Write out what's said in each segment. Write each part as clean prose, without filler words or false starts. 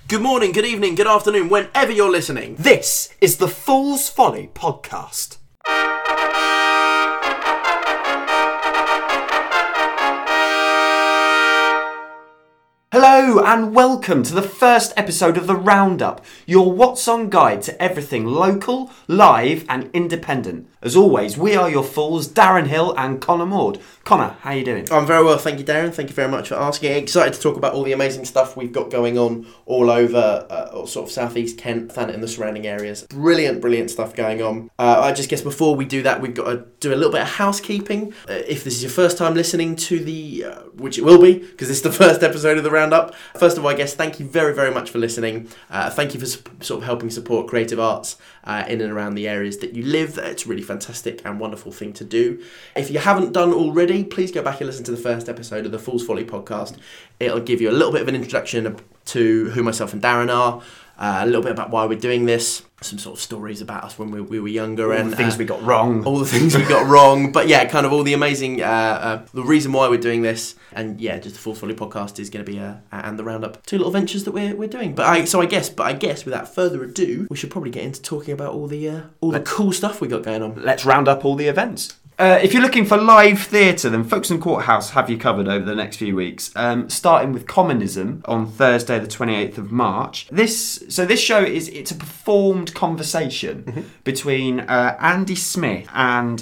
Good morning, good evening, good afternoon, whenever you're listening. This is the Fool's Folly podcast. Hello and welcome to the first episode of The Roundup, your What's On guide to everything local, live and independent. As always, we are your fools, Darren Hill and Connor Maud. Connor, how are you doing? I'm very well, thank you, Darren. Thank you very much for asking. Excited to talk about all the amazing stuff we've got going on all over sort of southeast Kent, Thanet and the surrounding areas. Brilliant stuff going on. I just guess before we do that, we've got to do a little bit of housekeeping. If this is your first time listening to the, which it will be, because this is the first episode of The Roundup. First of all, I guess, thank you very much for listening. Thank you for sort of helping support creative arts in and around the areas that you live. It's really fantastic and wonderful thing to do. If you haven't done already, please go back and listen to the first episode of the Fool's Folly podcast. It'll give you a little bit of an introduction to who myself and Darren are, a little bit about why we're doing this, some sort of stories about us when we were younger, all and the things we got wrong. All the things we got wrong, but yeah, kind of all the amazing, the reason why we're doing this, and yeah, just the Fool's Folly podcast is going to be and the Roundup, two little ventures that we're doing. But I guess without further ado, we should probably get into talking about all the cool stuff we got going on. Let's round up all the events. If you're looking for live theatre, then Folkestone Courthouse have you covered over the next few weeks. Starting with Commonism on Thursday, the 28th of March. This show it's a performed conversation between Andy Smith and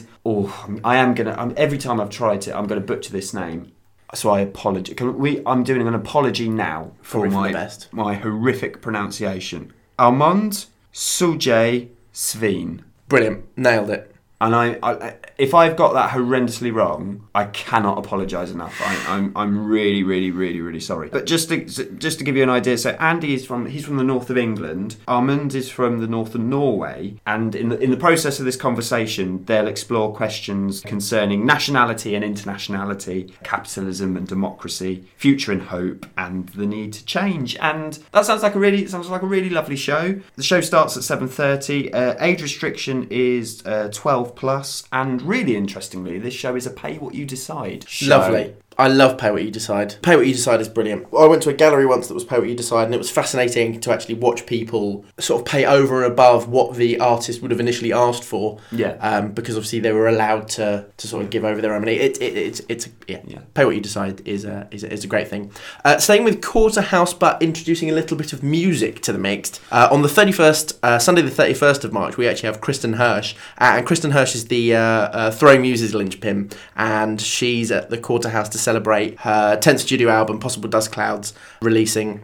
every time I've tried it, I'm gonna butcher this name. So I apologise. I'm doing an apology now for my horrific pronunciation. Armand Suje Sveen. Brilliant, nailed it. And I, if I've got that horrendously wrong, I cannot apologise enough. I'm really sorry. But just to give you an idea, so Andy he's from the north of England. Armand is from the north of Norway. And in the process of this conversation, they'll explore questions concerning nationality and internationality, capitalism and democracy, future and hope, and the need to change. And that sounds like a really lovely show. The show starts at 7:30. Age restriction is 12 plus, and really interestingly, this show is a pay what you decide show. Lovely. I love Pay What You Decide. Pay What You Decide is brilliant. I went to a gallery once that was Pay What You Decide, and it was fascinating to actually watch people sort of pay over and above what the artist would have initially asked for. Yeah. Because obviously they were allowed to sort of give over their own money. It's Pay What You Decide is a great thing. Staying with Quarterhouse, but introducing a little bit of music to the mix. On the 31st, Sunday the 31st of March, we actually have Kristen Hirsch. And Kristen Hirsch is the Throwing Muses linchpin, and she's at the Quarterhouse to celebrate her 10th studio album, Possible Dust Clouds, releasing,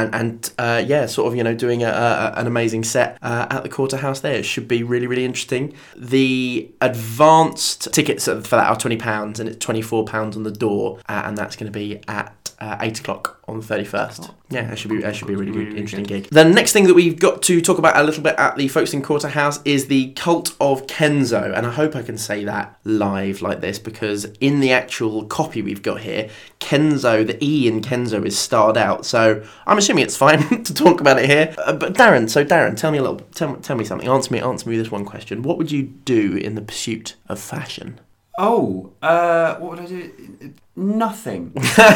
sort of, doing an amazing set at the Quarterhouse there. It should be really interesting. The advanced tickets for that are £20, and it's £24 on the door, and that's going to be at 8 o'clock on the 31st. Yeah, that should be a really good, interesting gig. The next thing that we've got to talk about a little bit at the Folkestone Quarterhouse is the Cult of Kenzo, and I hope I can say that live like this, because in the actual copy we've got here, Kenzo, the E in Kenzo is starred out, so I'm assuming it's fine to talk about it here. But Darren, tell me something. Answer me this one question. What would you do in the pursuit of fashion? Oh, what would I do? Nothing.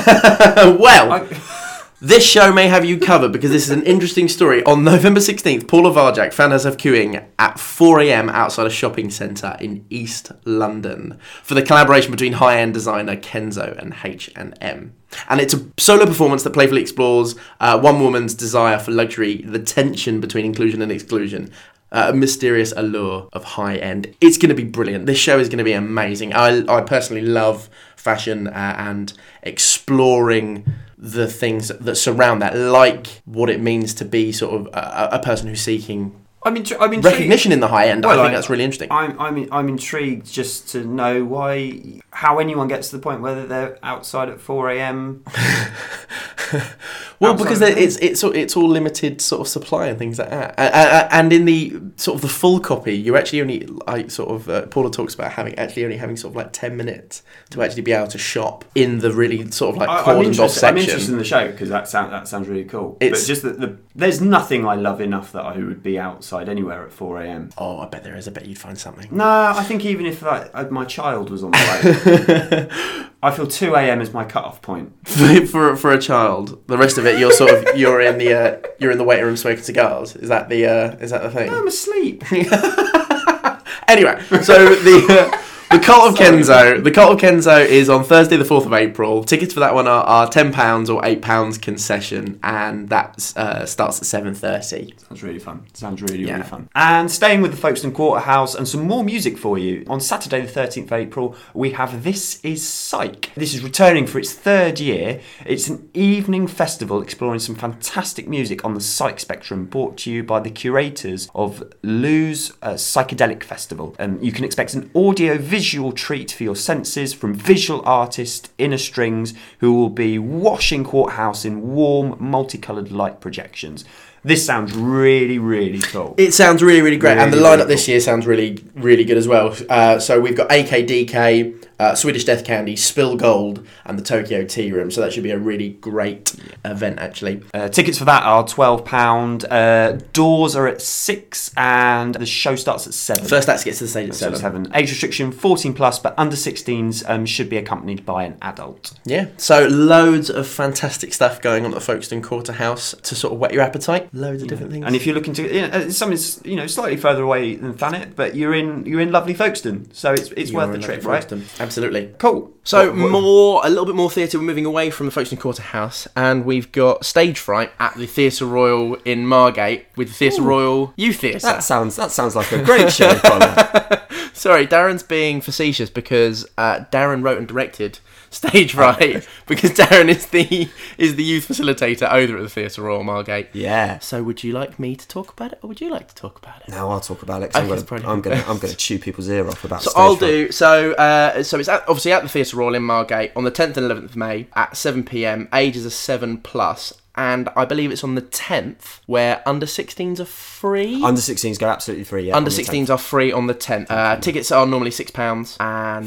This show may have you covered, because this is an interesting story. On November 16th, Paula Varjak found herself queuing at 4 a.m. outside a shopping centre in East London for the collaboration between high-end designer Kenzo and H&M. And it's a solo performance that playfully explores one woman's desire for luxury, the tension between inclusion and exclusion, a mysterious allure of high-end. It's going to be brilliant. This show is going to be amazing. I personally love fashion and exploring the things that surround that, like what it means to be sort of a person who's seeking recognition in the high end. I think that's really interesting. I'm intrigued just to know how anyone gets to the point whether they're outside at 4 a.m. Well, because it's all limited sort of supply and things like that. And in the sort of the full copy, you're actually only Paula talks about only having sort of like 10 minutes to actually be able to shop in the really sort of like cordoned off section. I'm interested in the show because that sounds really cool. But just that there's nothing I love enough that I would be outside anywhere at 4 a.m. Oh, I bet there is. I bet you'd find something. No, I think even if my child was on the way, I feel 2 a.m. is my cut-off point. for a child. The rest of it, you're in the waiting room smoking cigars. Is that the thing? No, I'm asleep. Anyway, so the Cult of Kenzo is on Thursday the 4th of April. Tickets for that one are £10 or £8 concession, and that starts at 7:30. Sounds really fun. Really fun. And staying with the Folkestone Quarter House and some more music for you. On Saturday the 13th of April, we have This Is Psych. This is returning for its 3rd year. It's an evening festival exploring some fantastic music on the psych spectrum, brought to you by the curators of Lou's Psychedelic Festival. You can expect an audio-visual treat for your senses from visual artist Inner Strings, who will be washing Courthouse in warm, multicoloured light projections. This sounds really, really cool. It sounds really, really great. Really, and the lineup really this year sounds really, really good as well. So we've got AKDK, Swedish Death Candy, Spill Gold, and the Tokyo Tea Room. So that should be a really great event, actually. Tickets for that are £12. Doors are at 6, and the show starts at 7. First act gets to the stage at 7. Age restriction 14+, but under 16s should be accompanied by an adult. Yeah. So loads of fantastic stuff going on at the Folkestone Quarter House to sort of whet your appetite. Loads of different things. And if you're looking to, something's slightly further away than Thanet, but you're in lovely Folkestone, so it's worth the trip, right? Absolutely. Cool. So a little bit more theatre. We're moving away from the Folkestone Quarter House, and we've got Stage Fright at the Theatre Royal in Margate with the Theatre Royal Youth Theatre. That sounds like a great show, Colin. Sorry, Darren's being facetious because Darren wrote and directed Stage Fright because Darren is the youth facilitator over at the Theatre Royal Margate. Yeah. So would you like me to talk about it, or would you like to talk about it? No, I'll talk about it. I'm going to chew people's ear off about. So I'll do. So it's obviously at the Theatre Royal in Margate on the 10th and 11th of May at 7 p.m. Ages are 7+. And I believe it's on the 10th where under 16s are free. Under 16s go absolutely free, yeah. Under 16s are free on the 10th. Tickets are normally £6 and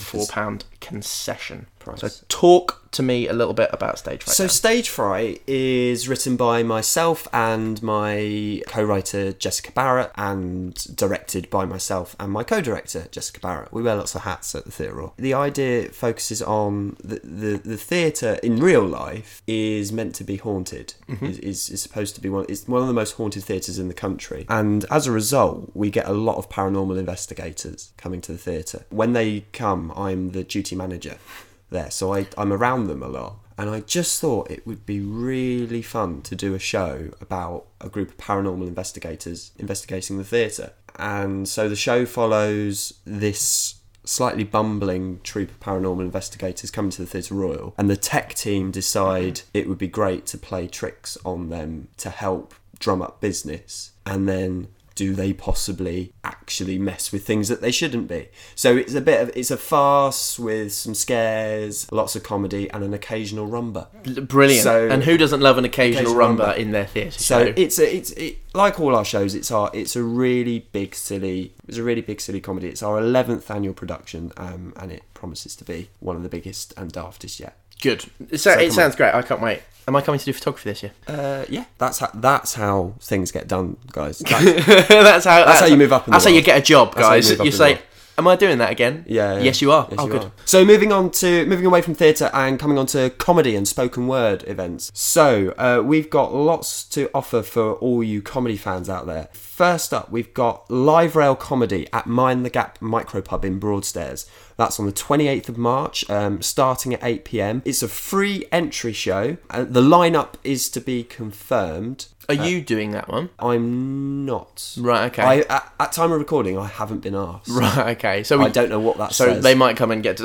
£4 concession price. So talk to me a little bit about Stage Fright. So Stage Fright is written by myself and my co-writer Jessica Barrett, and directed by myself and my co-director Jessica Barrett. We wear lots of hats at the Theatre Royal. The idea focuses on the theatre in real life is meant to be haunted. Mm-hmm. is supposed to be it's one of the most haunted theatres in the country, and as a result we get a lot of paranormal investigators coming to the theatre. When they come, I'm the duty manager there, so I'm around them a lot, and I just thought it would be really fun to do a show about a group of paranormal investigators investigating the theatre. And so the show follows this slightly bumbling troupe of paranormal investigators coming to the Theatre Royal, and the tech team decide it would be great to play tricks on them to help drum up business, and then do they possibly actually mess with things that they shouldn't be? So it's a farce with some scares, lots of comedy, and an occasional rumba. Brilliant. And who doesn't love an occasional rumba in their theatre show? So it's like all our shows. It's a really big silly comedy. It's our 11th annual production, and it promises to be one of the biggest and daftest yet. Good. It sounds great. I can't wait. Am I coming to do photography this year? Yeah. That's how things get done, guys. That's how you move up. That's how you get a job, guys. You say, "Am I doing that again?" Yeah. Yes, you are. Yes, you good. Are. So moving away from theatre and coming on to comedy and spoken word events. So we've got lots to offer for all you comedy fans out there. First up, we've got Live Rail Comedy at Mind the Gap Micropub in Broadstairs. That's on the 28th of March, starting at 8 p.m. It's a free entry show. The lineup is to be confirmed. Are you doing that one? I'm not. Right, okay. At time of recording, I haven't been asked. Right, okay. So I don't know what that says. So they might come and get to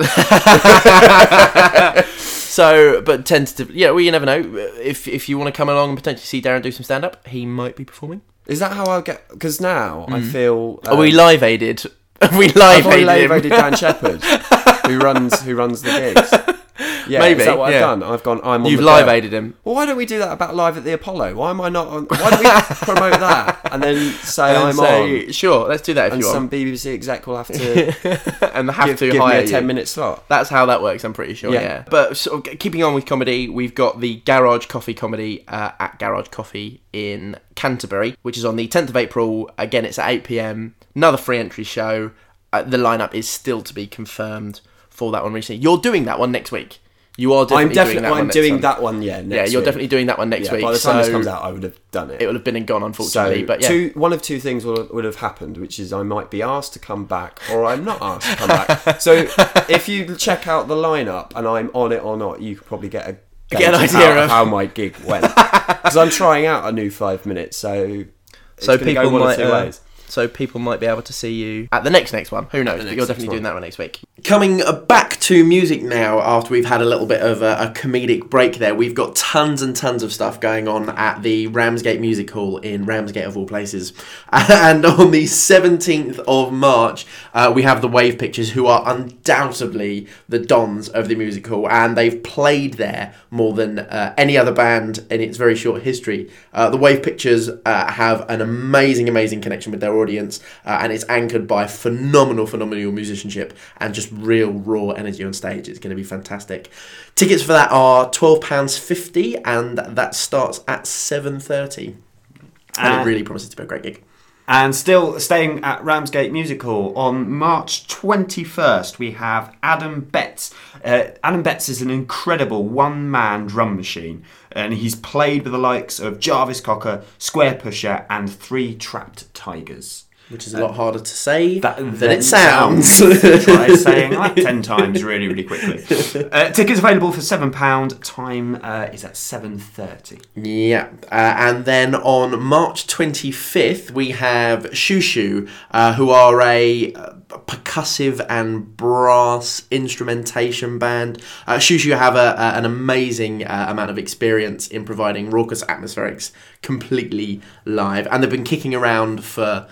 but tentatively, yeah, well, you never know. If you want to come along and potentially see Darren do some stand-up, he might be performing. Is that how I'll get... Because now I feel... Are we live-aided? I've live-aided Dan Shepherd, who runs the gigs. Yeah, maybe. Is that what I've done? I've gone, I'm on You've the live-aided him. Well, why don't we do that about Live at the Apollo? Why am I not on... Why don't we promote that and then say I'm on? Sure, let's do that if you want. And some BBC exec will have to... and have to give hire me a 10-minute slot. That's how that works, I'm pretty sure, yeah. But sort of keeping on with comedy, we've got the Garage Coffee Comedy at Garage Coffee in Canterbury, which is on the 10th of April. Again, it's at 8 p.m. Another free entry show. The lineup is still to be confirmed for that one recently. You're doing that one next week. You are definitely doing that one. I'm doing that one, next you're week. definitely doing that one next week. By the time this comes out, I would have done it. It would have been and gone, unfortunately. But yeah. One of two things would have happened, which is I might be asked to come back, or I'm not asked to come back. So if you check out the lineup and I'm on it or not, you could probably get an idea of how my gig went. Because I'm trying out a new 5 minutes, so people go one might of two ways. So people might be able to see you at the next one. Who knows? But you're definitely doing that one next week. Coming back to music now, after we've had a little bit of a comedic break there, we've got tons and tons of stuff going on at the Ramsgate Music Hall in Ramsgate, of all places. And on the 17th of March, we have the Wave Pictures, who are undoubtedly the dons of the music hall, and they've played there more than any other band in its very short history. The Wave Pictures have an amazing connection with their audience, and it's anchored by phenomenal musicianship and just real raw energy on stage. It's going to be fantastic. Tickets for that are £12.50, and that starts at 7:30, and it really promises to be a great gig. And still staying at Ramsgate Music Hall, on March 21st, we have Adam Betts. Adam Betts is an incredible one-man drum machine, and he's played with the likes of Jarvis Cocker, Square Pusher, and 3 Trapped Tigers. Which is a lot harder to say than it sounds. Try saying that 10 times really quickly. Tickets available for £7. Time is at 7:30. Yeah. And then on March 25th, we have Shushu, who are a percussive and brass instrumentation band. Shushu have an amazing amount of experience in providing raucous atmospherics completely live. And they've been kicking around for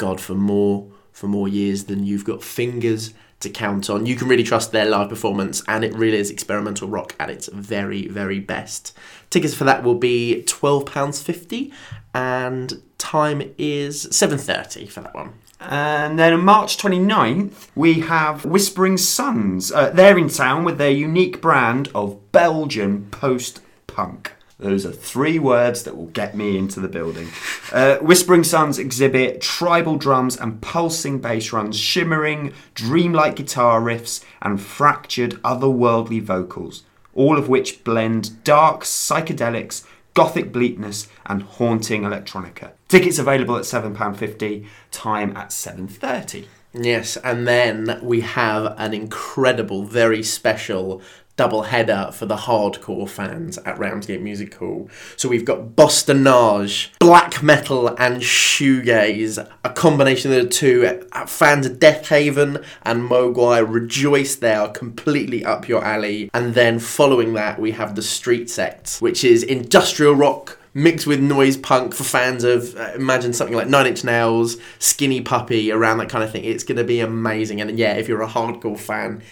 more years than you've got fingers to count on. You can really trust their live performance, and it really is experimental rock at its very, very best. Tickets for that will be £12.50, and time is 7:30 for that one. And then on March 29th, we have Whispering Suns. They're in town with their unique brand of Belgian post-punk. Those are 3 words that will get me into the building. Whispering Suns exhibit tribal drums and pulsing bass runs, shimmering, dreamlike guitar riffs, and fractured otherworldly vocals, all of which blend dark psychedelics, gothic bleakness, and haunting electronica. Tickets available at £7.50, time at 7:30. Yes, and then we have an incredible, very special double header for the hardcore fans at Ramsgate Music Hall. So we've got Bostonage, black metal and shoegaze, a combination of the two. Fans of Deathhaven and Mogwai, rejoice, they are completely up your alley. And then following that, we have the Street Sect, which is industrial rock mixed with noise punk for fans of, imagine something like 9 Inch Nails, Skinny Puppy, around that kind of thing. It's going to be amazing. And yeah, if you're a hardcore fan,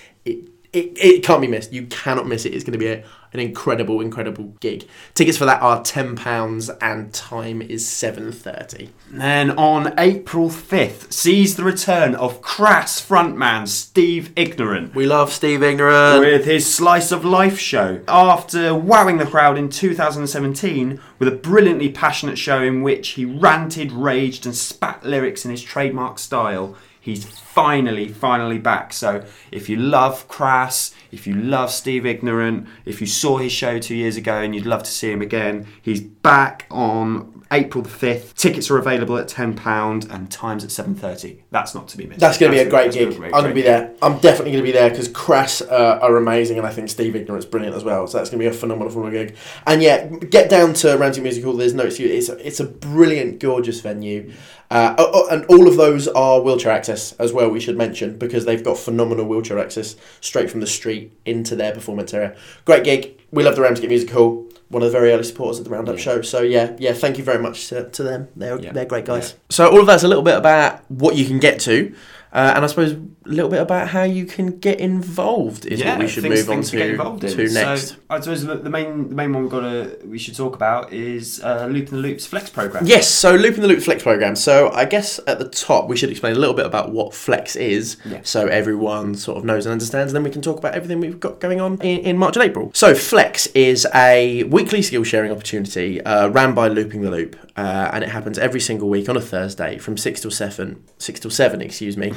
it can't be missed. You cannot miss it. It's going to be an incredible gig. Tickets for that are £10, and time is 7:30. Then on April 5th sees the return of Crass frontman Steve Ignorant. We love Steve Ignorant. With his Slice of Life show. After wowing the crowd in 2017 with a brilliantly passionate show in which he ranted, raged, and spat lyrics in his trademark style, he's finally back. So if you love Crass, if you love Steve Ignorant, if you saw his show 2 years ago and you'd love to see him again, he's back on April the 5th. Tickets are available at £10 and time's at 7:30. That's not to be missed. That's going to be a great gig. I'm going to be there. I'm definitely going to be there because Crass are amazing, and I think Steve Ignorant's brilliant as well. So that's going to be a phenomenal gig. And yeah, get down to Ramsgate Music Hall. There's no excuse. It's a brilliant, gorgeous venue. And all of those are wheelchair access as well, we should mention, because they've got phenomenal wheelchair access straight from the street into their performance area. Great gig. We love the Ramsgate Music Hall. One of the very early supporters of the Roundup show. So yeah, thank you very much to them. They're great guys. Yeah. So all of that's a little bit about what you can get to. And I suppose a little bit about how you can get involved is what we should move on to next. So I suppose the main one we should talk about is Looping the Loops Flex program. Yes, so Looping the Loops Flex program. So I guess at the top we should explain a little bit about what Flex is, so everyone sort of knows and understands, and then we can talk about everything we've got going on in March and April. So Flex is a weekly skill sharing opportunity ran by Looping the Loop, and it happens every single week on a Thursday from 6 till 7, excuse me.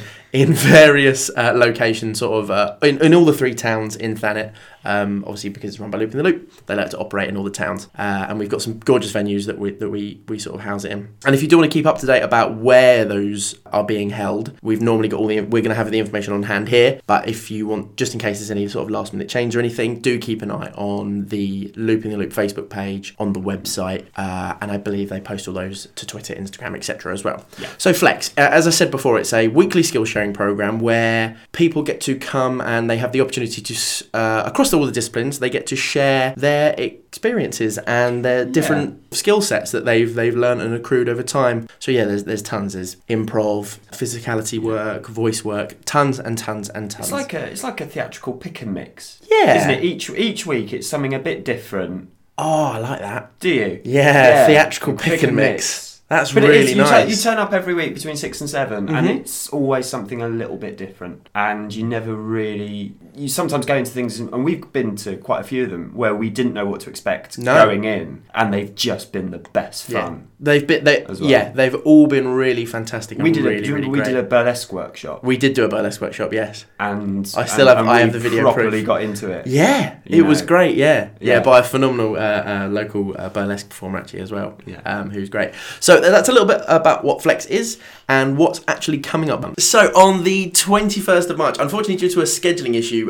in various locations, sort of in all the 3 towns in Thanet. Obviously, because it's run by Looping the Loop, they like to operate in all the towns, and we've got some gorgeous venues that we sort of house it in. And if you do want to keep up to date about where those are being held, we've normally got we're going to have the information on hand here. But if you want, just in case there's any sort of last minute change or anything, do keep an eye on the Looping the Loop Facebook page, on the website, and I believe they post all those to Twitter, Instagram, etc. as well. Yeah. So Flex, as I said before, it's a weekly skill sharing program where people get to come and they have the opportunity to across all the disciplines, they get to share their experiences and their different skill sets that they've learned and accrued over time. So yeah, there's tons. There's improv, physicality work, voice work, tons and tons and tons. It's like a theatrical pick and mix. Yeah. Isn't it? Each week it's something a bit different. Oh, I like that. Do you? Yeah. Theatrical pick and mix. That's but really nice. You turn up every week between 6 and 7, and it's always something a little bit different. And you never really... You sometimes go into things, and we've been to quite a few of them, where we didn't know what to expect going in, and they've just been the best fun. Yeah. They've all been really fantastic. And We did great. a burlesque workshop. We did do a burlesque workshop, yes. And I have the video properly proof. got into it. Yeah, it was great. Yeah, by a phenomenal local burlesque performer actually as well. Yeah. Who's great. So that's a little bit about what Flex is and what's actually coming up. So on the 21st of March, unfortunately due to a scheduling issue,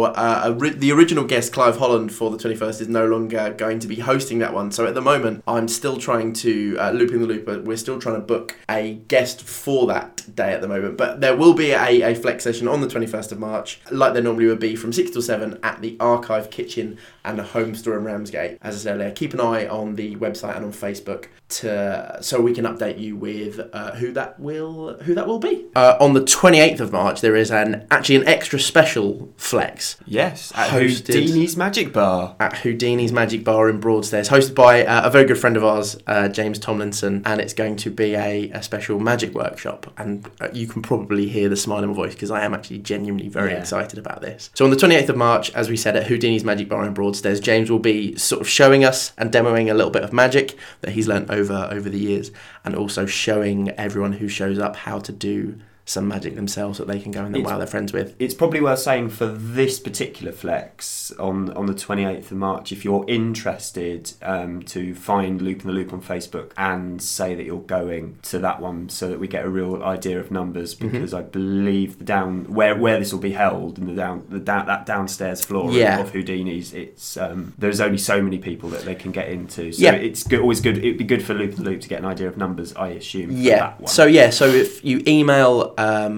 the original guest Clive Holland for the 21st is no longer going to be hosting that one. So at the moment, I'm still trying to Looping the Loop. We're still trying to book a guest for that day at the moment. But there will be a Flex session on the 21st of March, like there normally would be, from 6 till 7 at the Archive Kitchen and the Home Store in Ramsgate. As I said earlier, keep an eye on the website and on Facebook so we can update you with who that will be. On the 28th of March, there is actually an extra special Flex. Yes, at Houdini's Magic Bar. At Houdini's Magic Bar in Broadstairs, hosted by a very good friend of ours, James Tomlinson, and it's going to be a special magic workshop. And you can probably hear the smile in my voice because I am actually genuinely very excited about this. So on the 28th of March, as we said, at Houdini's Magic Bar in Broadstairs, James will be sort of showing us and demoing a little bit of magic that he's learnt over the years, and also showing everyone who shows up how to do some magic themselves that they can go and wow their friends with. It's probably worth saying for this particular Flex on the 28th of March, if you're interested to find Looping the Loop on Facebook and say that you're going to that one so that we get a real idea of numbers, because I believe where this will be held in that downstairs floor of Houdini's, it's there's only so many people that they can get into, so it's always good. It'd be good for Looping the Loop to get an idea of numbers, I assume, for that one. So if you email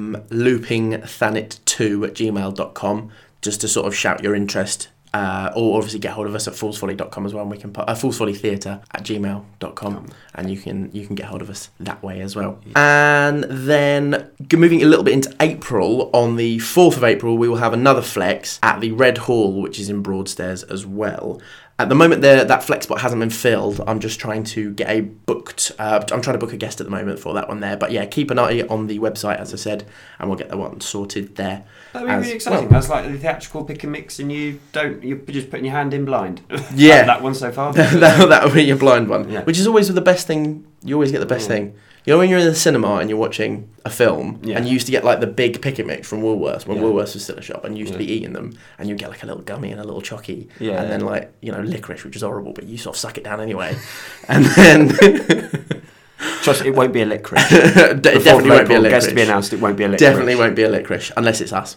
loopingthanet2@gmail.com just to sort of shout your interest, or obviously get hold of us at foolsfolly.com as well, and we can put foolsfollytheatre@gmail.com, and you can get hold of us that way as well. And then moving a little bit into April, on the 4th of April we will have another Flex at the Red Hall, which is in Broadstairs as well. At the moment, that flex spot hasn't been filled. I'm just trying to get I'm trying to book a guest at the moment for that one there. But yeah, keep an eye on the website, as I said, and we'll get that one sorted there. That'd be really exciting. That's like the theatrical pick and mix, and you're just putting your hand in blind. Yeah, that one so far. that would be your blind one, which is always the best thing. You always get the best thing. You know, when you're in the cinema and you're watching a film, and you used to get like the big pick and mix from Woolworths when Woolworths was still a shop, and you used to be eating them, and you get like a little gummy and a little chocky, and then like, you know, licorice, which is horrible, but you sort of suck it down anyway, and then. Trust, it won't be a licorice. Definitely won't be a licorice. Guest to be announced, it won't be a licorice. Definitely won't be a licorice, unless it's us.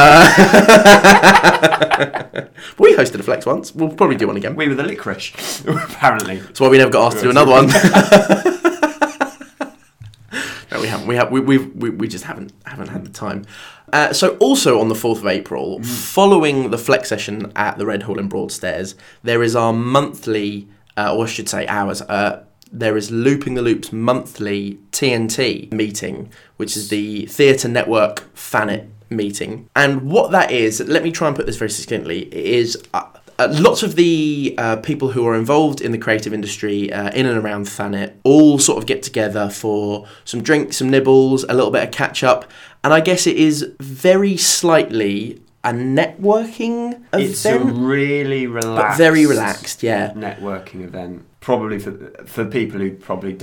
We hosted a Flex once. We'll probably do one again. We were the licorice, apparently. That's why we never got asked to do another one. No, we haven't. We just haven't had the time. So also on the 4th of April, following the Flex session at the Red Hall in Broadstairs, there is our monthly, or I should say ours, there is Looping the Loop's monthly TNT meeting, which is the Theatre Network Thanet meeting. And what that is, let me try and put this very succinctly, is lots of the people who are involved in the creative industry in and around Thanet all sort of get together for some drinks, some nibbles, a little bit of catch-up. And I guess it is very slightly a networking event. It's a really relaxed, but very relaxed, networking event. Probably for people who probably don't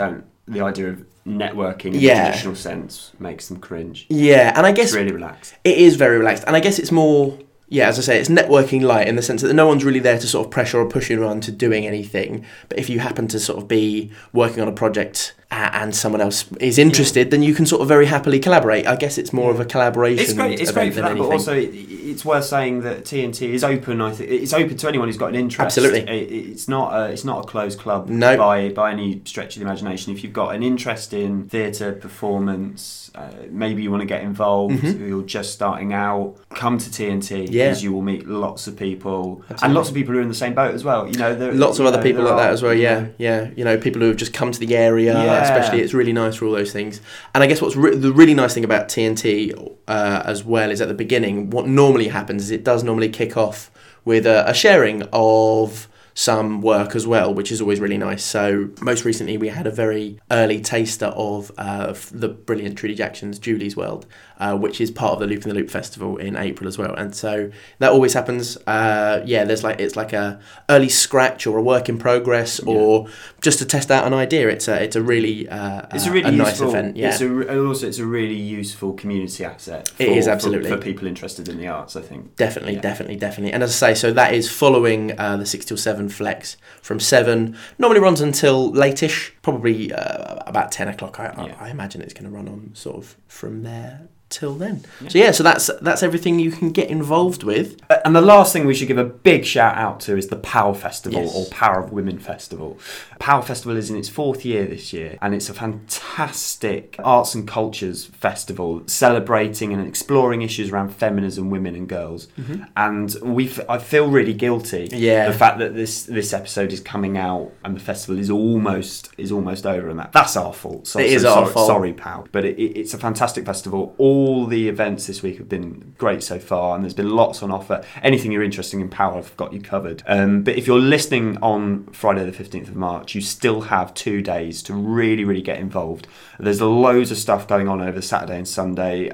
the idea of networking in Yeah. the traditional sense makes them cringe. Yeah, and I guess It's really relaxed. it is very relaxed, and I guess it's more, yeah, as I say, it's networking light in the sense that no one's really there to sort of pressure or push you on to doing anything. But if you happen to sort of be working on a project and someone else is interested, then you can sort of very happily collaborate. I guess it's more of a collaboration. It's great. It's event great for than that, anything. but also it's worth saying that TNT is open. I think it's open to anyone who's got an interest. Absolutely. It's not a closed club No. by any stretch of the imagination. If you've got an interest in theatre performance, maybe you want to get involved. You're just starting out. Come to TNT because you will meet lots of people and lots of people who are in the same boat as well. You know, Lots of other people like that as well. you know, Yeah. You know, people who have just come to the area, Yeah. especially. It's really nice for all those things. And I guess what's the really nice thing about TNT as well is at the beginning, what normally happens is it does normally kick off with a sharing of some work as well, which is always really nice. So most recently we had a very early taster of the brilliant Trudy Jackson's Julie's World, which is part of the Loop in the Loop festival in April as well. And so that always happens. There's it's like a early scratch or a work in progress or just to test out an idea. It's a really it's a really nice useful event. Yeah, it's a really useful community asset. It is, absolutely. for people interested in the arts. I think Definitely. And as I say, so that is following the 6 till 7 flex from 7. Normally runs until late-ish, probably about 10 o'clock. I imagine it's going to run on sort of from there till then. So that's everything you can get involved with. And the last thing we should give a big shout out to is the POW Festival, Yes. or Power of Women Festival. POW Festival is in its 4th year this year, and it's a fantastic arts and cultures festival celebrating and exploring issues around feminism, women and girls. And I feel really guilty. Yeah. The fact that this episode is coming out and the festival is almost over, and that's our fault. So, It is our fault. Sorry, POW. But it's a fantastic festival. All the events this week have been great so far, and there's been lots on offer. Anything you're interested in POW, I've got you covered. But if you're listening on Friday the 15th of March, you still have 2 days to really, really get involved. There's loads of stuff going on over Saturday and Sunday.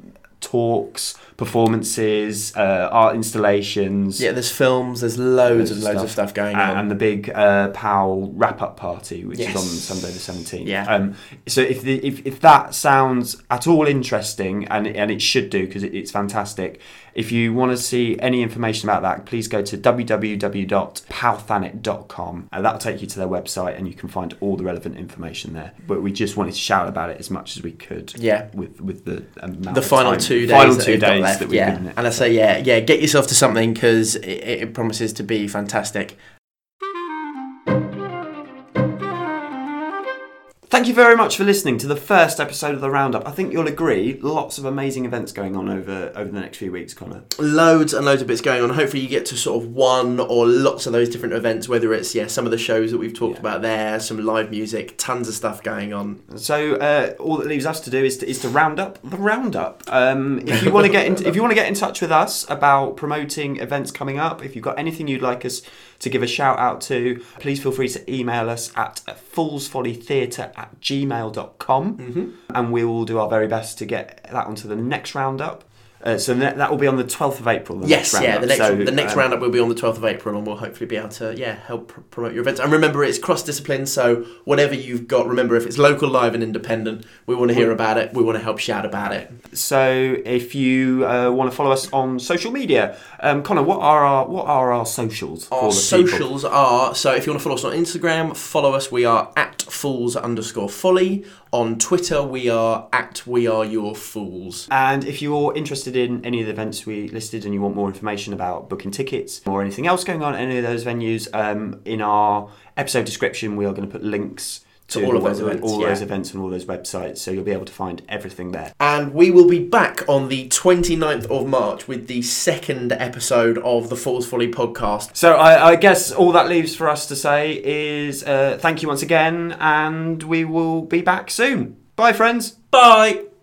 Talks, performances, art installations. Yeah, there's films, there's loads of stuff going on. And the big POW wrap-up party, which is Yes. on Sunday the 17th. Yeah. So if that sounds at all interesting, and it should do because it's fantastic, if you want to see any information about that, please go to www.powthanet.com, and that'll take you to their website, and you can find all the relevant information there. But we just wanted to shout about it as much as we could. Yeah. With the amount The of final time. 2 days. Final that 2 they've got days left. that we've given it. And I say, get yourself to something because it promises to be fantastic. Thank you very much for listening to the first episode of the Roundup. I think you'll agree, lots of amazing events going on over the next few weeks, Connor. Loads and loads of bits going on. Hopefully you get to sort of one or lots of those different events, whether it's some of the shows that we've talked about there, some live music, tons of stuff going on. So all that leaves us to do is to round up the Roundup. If you want to get in touch with us about promoting events coming up, if you've got anything you'd like us to give a shout out to, please feel free to email us at foolsfollytheatre@gmail.com, and we will do our very best to get that onto the next Roundup. So that will be on the 12th of April. The next roundup will be on the 12th of April, and we'll hopefully be able to help promote your events. And remember, it's cross-discipline, so whatever you've got, remember, if it's local, live and independent, we want to hear about it, we want to help shout about it. So if you want to follow us on social media, Connor, what are our socials? Our socials are, so if you want to follow us on Instagram, follow us, we are at @fools_folly. On Twitter, we are at @weareyourfools. And if you're interested in any of the events we listed and you want more information about booking tickets or anything else going on at any of those venues, in our episode description we are going to put links to all of those events, those events and all those websites, so you'll be able to find everything there. And we will be back on the 29th of March with the second episode of the Fool's Folly podcast. So I guess all that leaves for us to say is thank you once again, and we will be back soon. Bye, friends. Bye!